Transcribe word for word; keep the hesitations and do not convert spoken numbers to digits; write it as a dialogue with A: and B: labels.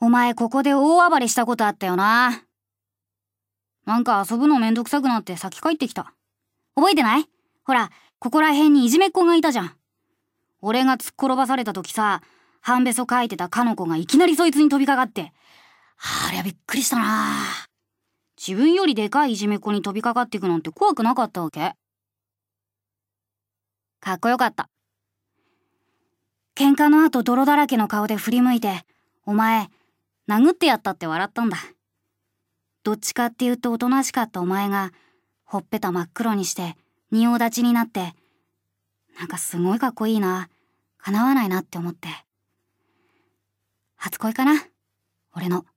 A: お前ここで大暴れしたことあったよな。なんか遊ぶのめんどくさくなって先帰ってきた。覚えてない？ほら、ここら辺にいじめっ子がいたじゃん。俺が突っ転ばされた時さ、半べそ書いてたかの子がいきなりそいつに飛びかかって。ありゃびっくりしたな。自分よりでかいいじめっ子に飛びかかっていくなんて怖くなかったわけ。かっこよかった。喧嘩の後泥だらけの顔で振り向いて、お前、殴ってやったって笑ったんだ。どっちかって言うとおとなしかったお前が、ほっぺた真っ黒にして、仁王立ちになって、なんかすごいかっこいいな。叶わないなって思って。初恋かな、俺の。